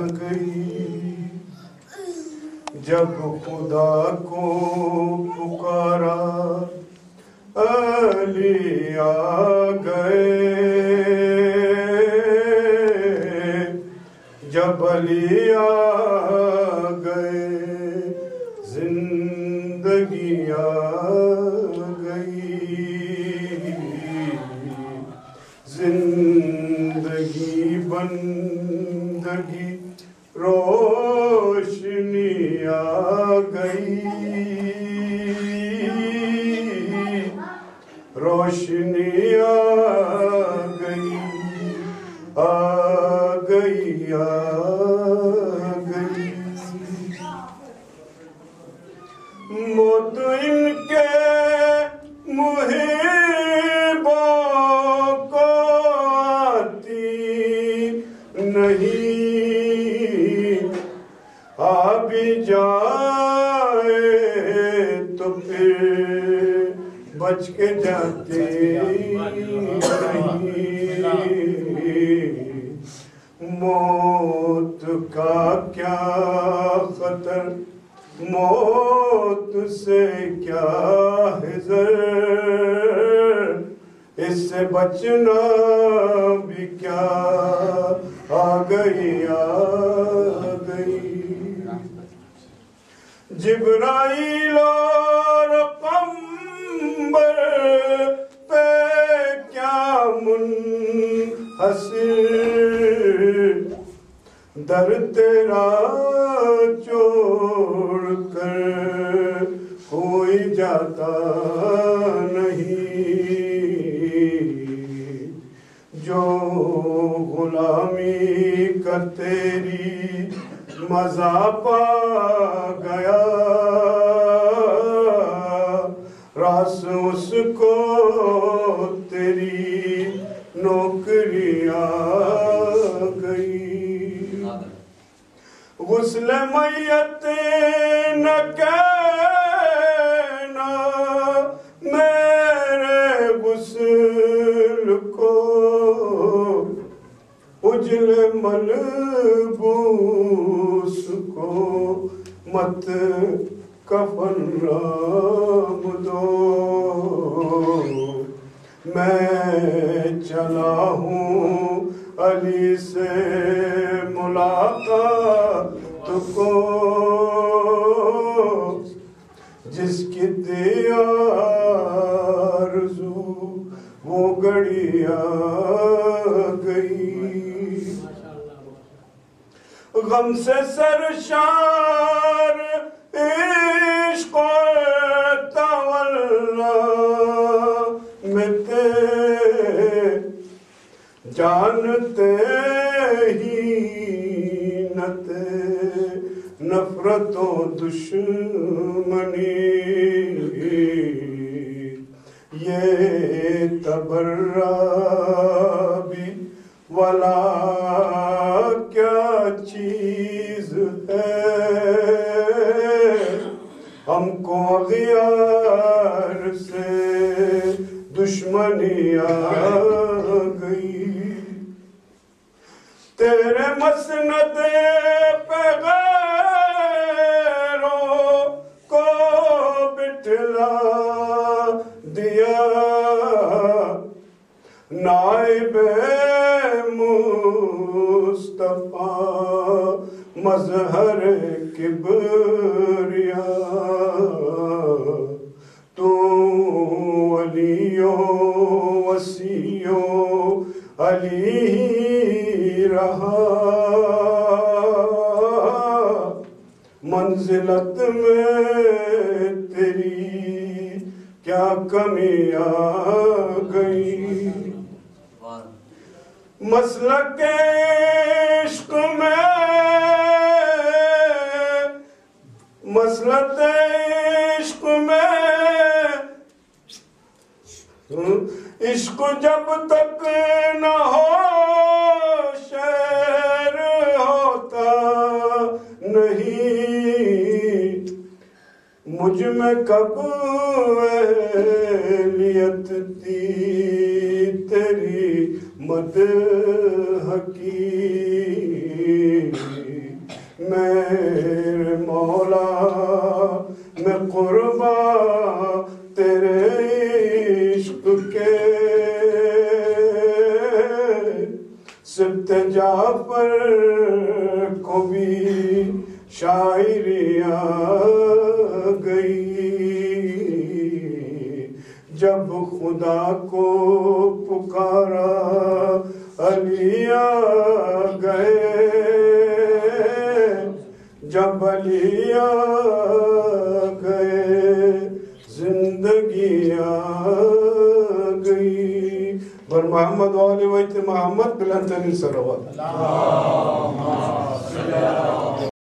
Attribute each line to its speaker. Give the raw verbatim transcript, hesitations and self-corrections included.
Speaker 1: گئی جب خدا کو پکارا علی آ گئے جب علی آ گئے زندگی آ گئی زندگی بندگی روشنی آ گئی روشنی آ گئی آ گئی آ گئی موت ان کے محبوں کو آتی نہیں آ بھی جائے تو پھر بچ کے جاتے نہیں موت کا کیا خطر موت سے کیا حذر اس سے بچنا بھی کیا آ گئی آ گئی جبرائیل اور پیغمبر پہ کیا منحصر در تیرا چھوڑ کر کوئی جاتا نہیں جو غلامی کا تیری مزہ پا گیا راس اس کو تیری نوکری آ گئی غسل میت نہ کہنا میرے غسل کو اجل ملبوس کو مت کفن رام دو میں چلا ہوں علی سے ملاقات کو جس کی تھی آرزو وہ گھڑی آ گئی غم سے سرشار عشق و تولا میں تے جانتے ہی نہ تے نفرت و دشمنی یہ تبرہ بھی ولا کیا چیز ہے ہم کو اغیار سے دشمنی آ گئی تیرے مسند پہ غیروں کو بٹھلا دیا نائب مصطفیٰ مظہر کبریا تو علیوں وسیعوں علی ہی رہا منزلت میں تیری کیا کمی آ گئی مسلک عشق میں مسلک عشق میں عشق جب تک نہ ہو شعر ہوتا نہیں مجھ میں کب اہلیت تھی تیری مدح کی میرے مولا میں قربا تیرے عشق کے سبت جعفر کو بھی شاعری آ گئی جب خدا کو پکارا علی آ گئے جب علی آ گئے زندگی آ گئی بر محمد وآل بیت محمد بلند ترین صلوات